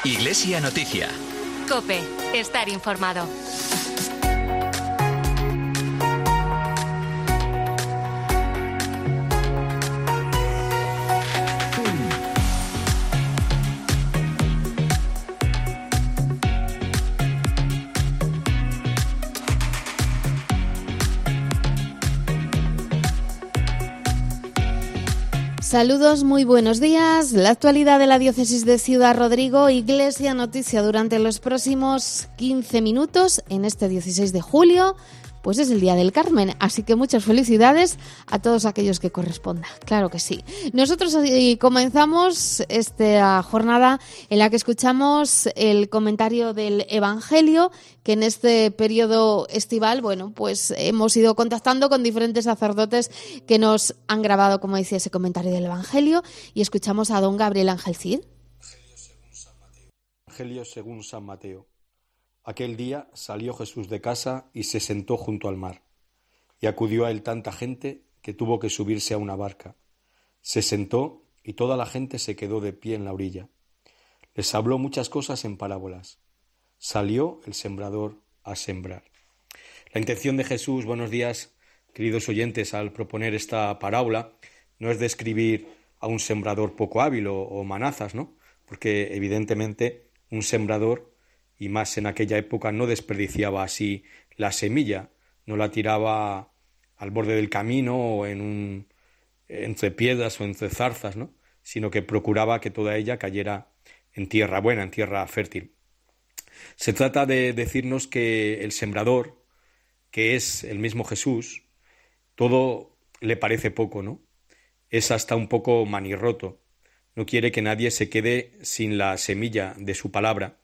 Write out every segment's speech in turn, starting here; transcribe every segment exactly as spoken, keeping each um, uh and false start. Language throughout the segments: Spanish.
Iglesia Noticia. COPE. Estar informado. Saludos, muy buenos días. La actualidad de la Diócesis de Ciudad Rodrigo, Iglesia Noticia durante los próximos quince minutos en este dieciséis de julio. Pues es el Día del Carmen, así que muchas felicidades a todos aquellos que corresponda, claro que sí. Nosotros comenzamos esta jornada en la que escuchamos el comentario del Evangelio, que en este periodo estival, bueno, pues hemos ido contactando con diferentes sacerdotes que nos han grabado, como decía, ese comentario del Evangelio, y escuchamos a don Gabriel Ángel Cid. Evangelio según San Mateo. Aquel día salió Jesús de casa y se sentó junto al mar, y acudió a él tanta gente que tuvo que subirse a una barca. Se sentó y toda la gente se quedó de pie en la orilla. Les habló muchas cosas en parábolas. Salió el sembrador a sembrar. La intención de Jesús, buenos días, queridos oyentes, al proponer esta parábola, no es describir a un sembrador poco hábil o, o manazas, ¿no? Porque evidentemente un sembrador, y más en aquella época, no desperdiciaba así la semilla, no la tiraba al borde del camino o en un, entre piedras o entre zarzas, ¿no? Sino que procuraba que toda ella cayera en tierra buena, en tierra fértil. Se trata de decirnos que el sembrador, que es el mismo Jesús, todo le parece poco, ¿no? Es hasta un poco manirroto. No quiere que nadie se quede sin la semilla de su palabra.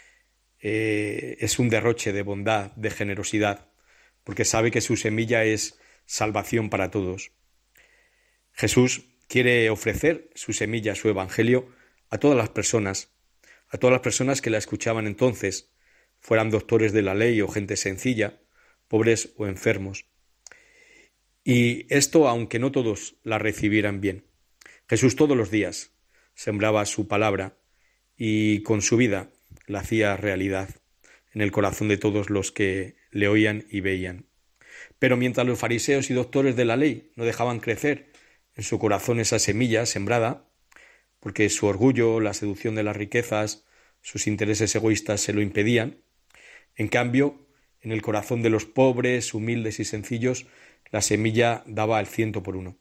Eh, es un derroche de bondad, de generosidad, porque sabe que su semilla es salvación para todos. Jesús quiere ofrecer su semilla, su evangelio, a todas las personas, a todas las personas que la escuchaban entonces, fueran doctores de la ley o gente sencilla, pobres o enfermos. Y esto aunque no todos la recibieran bien. Jesús todos los días sembraba su palabra y con su vida la hacía realidad en el corazón de todos los que le oían y veían. Pero mientras los fariseos y doctores de la ley no dejaban crecer en su corazón esa semilla sembrada, porque su orgullo, la seducción de las riquezas, sus intereses egoístas se lo impedían, en cambio, en el corazón de los pobres, humildes y sencillos, la semilla daba al ciento por uno.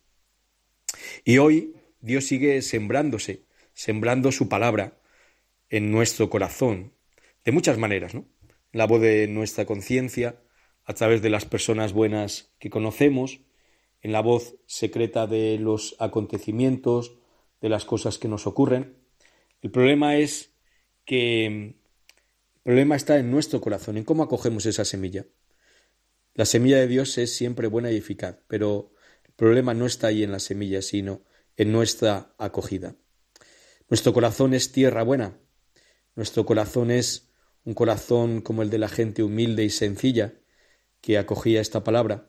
Y hoy Dios sigue sembrándose, sembrando su palabra en nuestro corazón, de muchas maneras, ¿no? En la voz de nuestra conciencia, a través de las personas buenas que conocemos, en la voz secreta de los acontecimientos, de las cosas que nos ocurren. El problema es que el problema está en nuestro corazón, en cómo acogemos esa semilla. La semilla de Dios es siempre buena y eficaz, pero el problema no está ahí en la semilla, sino en nuestra acogida. Nuestro corazón es tierra buena. Nuestro corazón es un corazón como el de la gente humilde y sencilla que acogía esta palabra.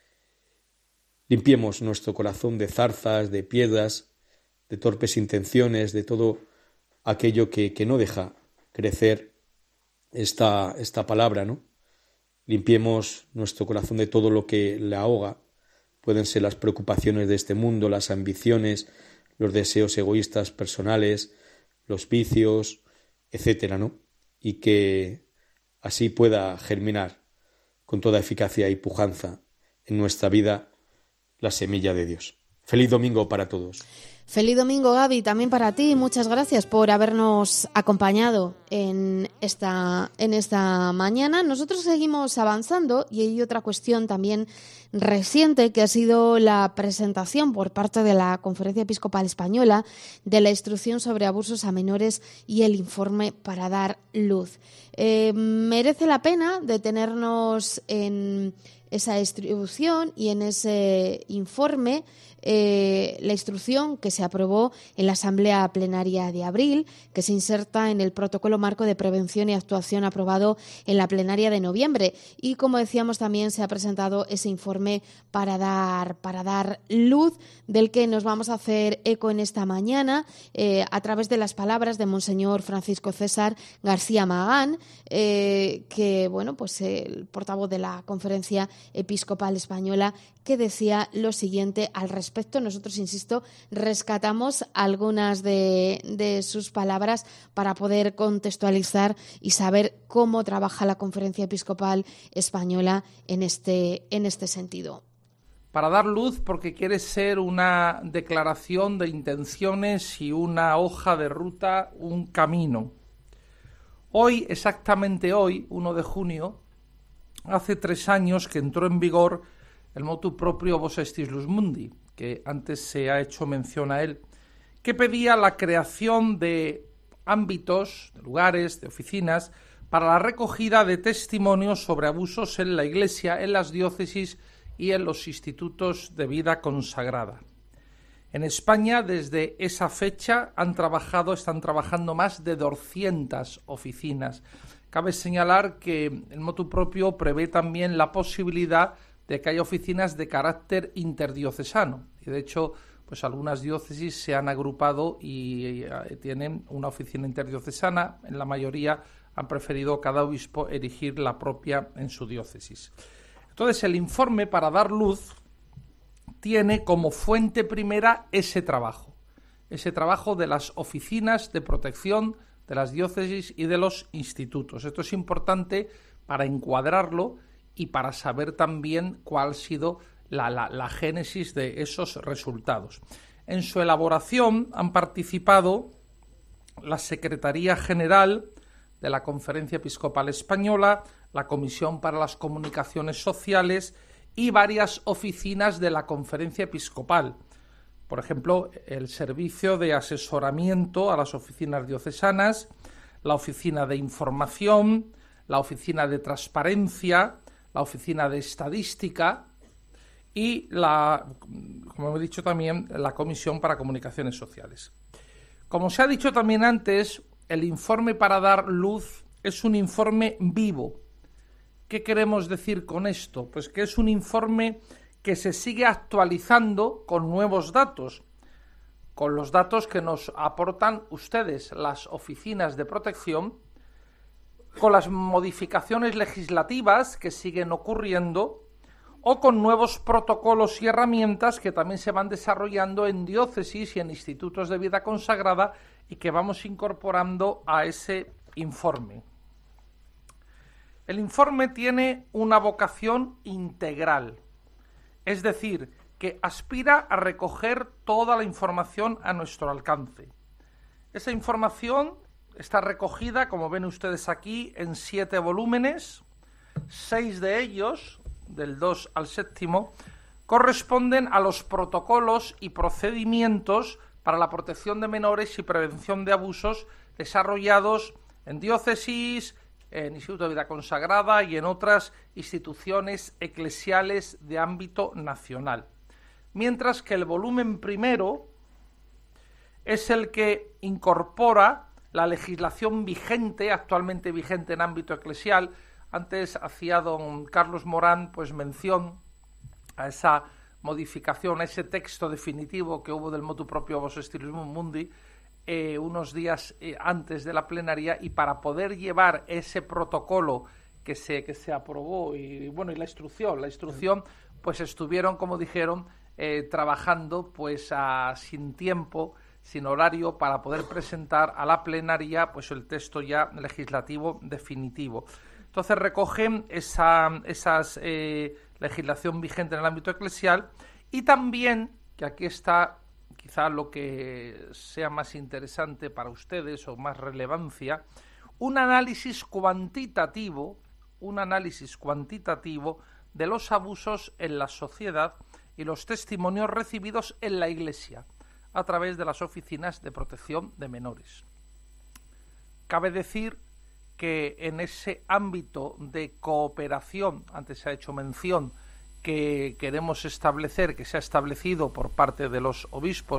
Limpiemos nuestro corazón de zarzas, de piedras, de torpes intenciones, de todo aquello que, que no deja crecer esta, esta palabra, ¿no? Limpiemos nuestro corazón de todo lo que le ahoga. Pueden ser las preocupaciones de este mundo, las ambiciones, los deseos egoístas personales, los vicios, etcétera, ¿no? Y que así pueda germinar con toda eficacia y pujanza en nuestra vida la semilla de Dios. Feliz domingo para todos. Feliz domingo, Gaby, también para ti. Muchas gracias por habernos acompañado en esta, en esta mañana. Nosotros seguimos avanzando y hay otra cuestión también reciente que ha sido la presentación por parte de la Conferencia Episcopal Española de la instrucción sobre abusos a menores y el informe para dar luz. Eh, merece la pena detenernos en esa instrucción y en ese informe, eh, la instrucción que se se aprobó en la Asamblea Plenaria de abril, que se inserta en el Protocolo Marco de Prevención y Actuación aprobado en la plenaria de noviembre. Y, como decíamos, también se ha presentado ese informe para dar, para dar luz, del que nos vamos a hacer eco en esta mañana eh, a través de las palabras de Monseñor Francisco César García Magán, eh, que, bueno, pues el portavoz de la Conferencia Episcopal Española, que decía lo siguiente al respecto. Nosotros, insisto, rescatamos algunas de, de sus palabras para poder contextualizar y saber cómo trabaja la Conferencia Episcopal Española en este, en este sentido. Para dar luz, porque quiere ser una declaración de intenciones y una hoja de ruta, un camino. Hoy, exactamente hoy, uno de junio, hace tres años que entró en vigor el motu proprio Vos estis lux mundi, que antes se ha hecho mención a él, que pedía la creación de ámbitos, de lugares, de oficinas, para la recogida de testimonios sobre abusos en la Iglesia, en las diócesis y en los institutos de vida consagrada. En España, desde esa fecha, han trabajado, están trabajando más de doscientas oficinas. Cabe señalar que el motu propio prevé también la posibilidad de que haya oficinas de carácter interdiocesano. Y de hecho, pues algunas diócesis se han agrupado y tienen una oficina interdiocesana. En la mayoría han preferido cada obispo erigir la propia en su diócesis. Entonces, el informe, para dar luz, tiene como fuente primera ese trabajo, ese trabajo de las oficinas de protección de las diócesis y de los institutos. Esto es importante para encuadrarlo y para saber también cuál ha sido la, la, la génesis de esos resultados. En su elaboración han participado la Secretaría General de la Conferencia Episcopal Española, la Comisión para las Comunicaciones Sociales y varias oficinas de la Conferencia Episcopal. Por ejemplo, el Servicio de Asesoramiento a las Oficinas Diocesanas, la Oficina de Información, la Oficina de Transparencia, la Oficina de Estadística y, la, como he dicho también, la Comisión para Comunicaciones Sociales. Como se ha dicho también antes, el informe para dar luz es un informe vivo. ¿Qué queremos decir con esto? Pues que es un informe que se sigue actualizando con nuevos datos, con los datos que nos aportan ustedes, las oficinas de protección, con las modificaciones legislativas que siguen ocurriendo o con nuevos protocolos y herramientas que también se van desarrollando en diócesis y en institutos de vida consagrada y que vamos incorporando a ese informe. El informe tiene una vocación integral, es decir, que aspira a recoger toda la información a nuestro alcance. Esa información está recogida, como ven ustedes aquí, en siete volúmenes. Seis de ellos, del dos al séptimo, corresponden a los protocolos y procedimientos para la protección de menores y prevención de abusos desarrollados en diócesis, en Instituto de Vida Consagrada y en otras instituciones eclesiales de ámbito nacional. Mientras que el volumen primero es el que incorpora la legislación vigente, actualmente vigente en ámbito eclesial. Antes hacía don Carlos Morán pues mención a esa modificación, a ese texto definitivo que hubo del motu proprio Vos estis lux mundi, Eh, unos días eh, antes de la plenaria, y para poder llevar ese protocolo que se, que se aprobó y bueno y la instrucción, la instrucción pues estuvieron, como dijeron, eh, trabajando pues a, sin tiempo, sin horario, para poder presentar a la plenaria pues el texto ya legislativo definitivo. Entonces recogen esa esas, eh, legislación vigente en el ámbito eclesial y también, que aquí está quizá lo que sea más interesante para ustedes o más relevancia, un análisis cuantitativo, un análisis cuantitativo de los abusos en la sociedad y los testimonios recibidos en la Iglesia a través de las oficinas de protección de menores. Cabe decir que en ese ámbito de cooperación, antes se ha hecho mención, que queremos establecer, que se ha establecido por parte de los obispos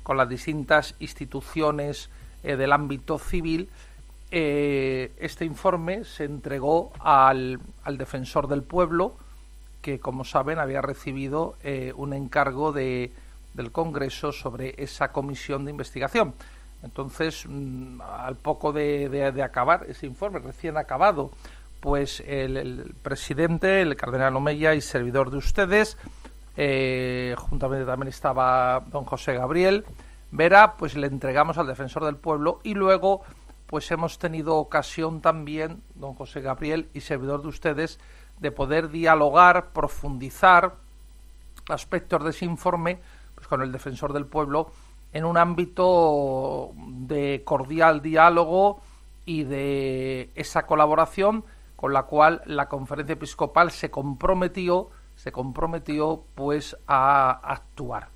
con las distintas instituciones eh, del ámbito civil, eh, este informe se entregó al, al defensor del pueblo, que, como saben, había recibido eh, un encargo de, del Congreso sobre esa comisión de investigación. Entonces, mmm, al poco de, de, de acabar ese informe, recién acabado, pues el, el presidente, el cardenal Omeya y servidor de ustedes, eh, juntamente también estaba don José Gabriel Vera, pues le entregamos al defensor del pueblo, y luego pues hemos tenido ocasión también, don José Gabriel y servidor de ustedes, de poder dialogar, profundizar aspectos de ese informe pues con el defensor del pueblo en un ámbito de cordial diálogo y de esa colaboración con la cual la Conferencia Episcopal se comprometió, se comprometió pues a actuar.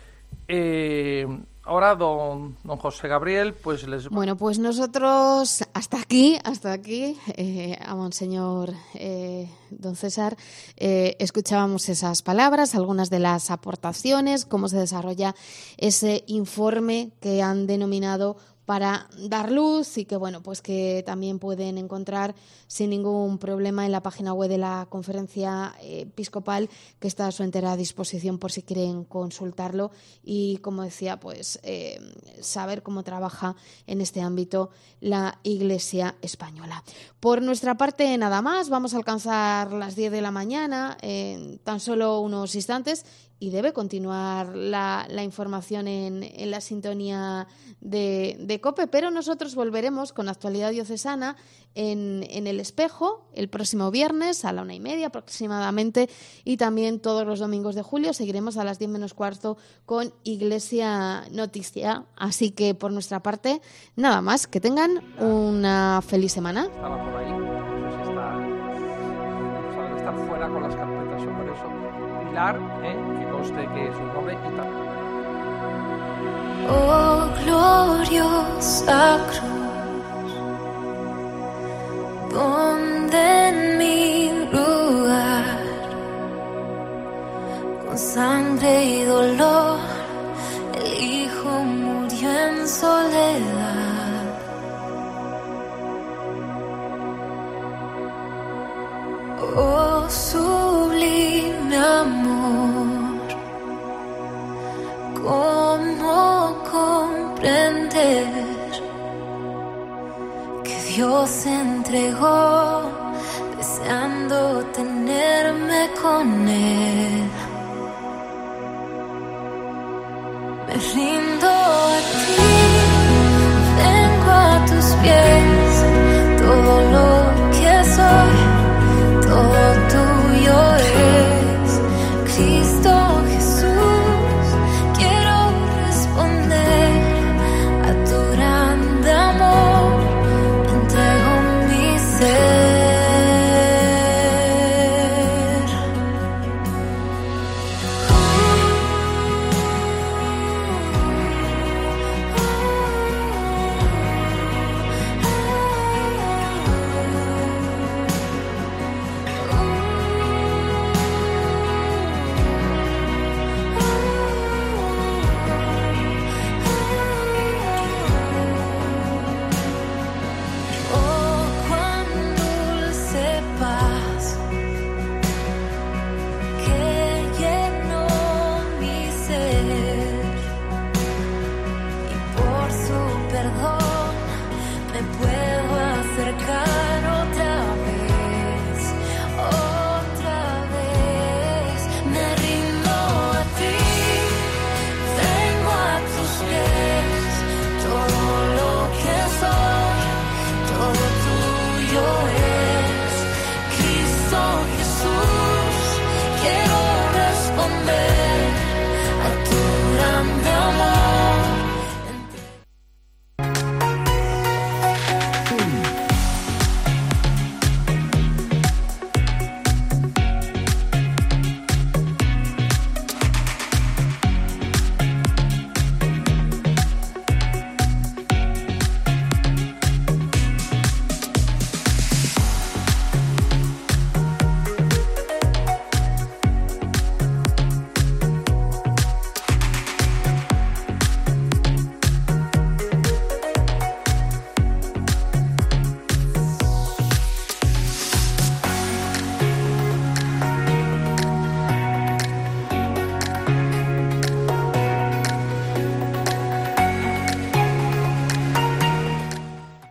Eh, ahora don, don José Gabriel, pues les... Bueno, pues nosotros hasta aquí, hasta aquí, eh, a Monseñor eh, don César, eh, escuchábamos esas palabras, algunas de las aportaciones, cómo se desarrolla ese informe que han denominado para dar luz, y que bueno, pues que también pueden encontrar sin ningún problema en la página web de la Conferencia Episcopal, que está a su entera disposición por si quieren consultarlo y, como decía, pues eh, saber cómo trabaja en este ámbito la Iglesia española. Por nuestra parte, nada más, vamos a alcanzar las diez de la mañana en tan solo unos instantes, y debe continuar la, la información en, en la sintonía de, de COPE, pero nosotros volveremos con Actualidad Diocesana en, en El Espejo el próximo viernes a la una y media aproximadamente, y también todos los domingos de julio seguiremos a las diez menos cuarto con Iglesia Noticia. Así que por nuestra parte, nada más, que tengan una feliz semana. Estaba por ahí, no sé si está, sabe estar fuera con las carpetas sobre eso. Pilar, ¿eh? que conste que es un nombre y tal. Oh gloriosa cruz, donde en mi lugar, con sangre y dolor, el Hijo murió en soledad. Oh sublime amor, ¿cómo comprender que Dios se entregó deseando tenerme con Él? Me rindo a ti, vengo a tus pies, todo lo que soy, todo tuyo es, Cristo Jesús, quiero responder a tu grande amor, entrego mi ser. Me puedo